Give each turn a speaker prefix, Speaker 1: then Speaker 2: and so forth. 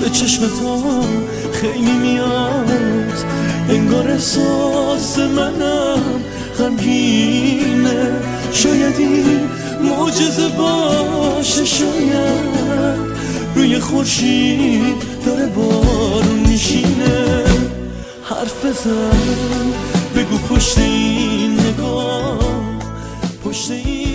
Speaker 1: به چشم تو خیلی میاد، انگار احساس منم غمگینه. شاید این معجزه باشه، شاید روی خورشید داره بارون میشینه. حرف بزن بگو پشت این نگاه، پشت این